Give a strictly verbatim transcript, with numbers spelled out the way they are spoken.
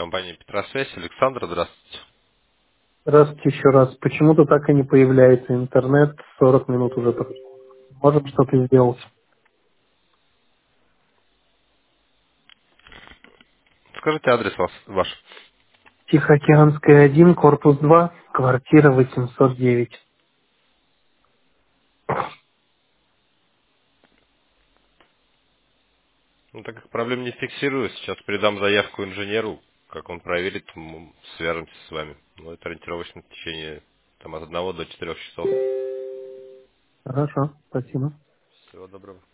компания Петросвязь. Александр, здравствуйте. Здравствуйте еще раз. Почему-то так и не появляется интернет. сорок минут уже прошло. Можем что-то сделать. Скажите адрес вас, ваш. Тихоокеанская один, корпус два, квартира восемьсот девять. Ну, так как проблем не фиксирую, сейчас передам заявку инженеру. Как он проверит, мы свяжемся с вами. Ну, это ориентировочно в течение там, от одного до четырех часов. Хорошо, спасибо. Всего доброго.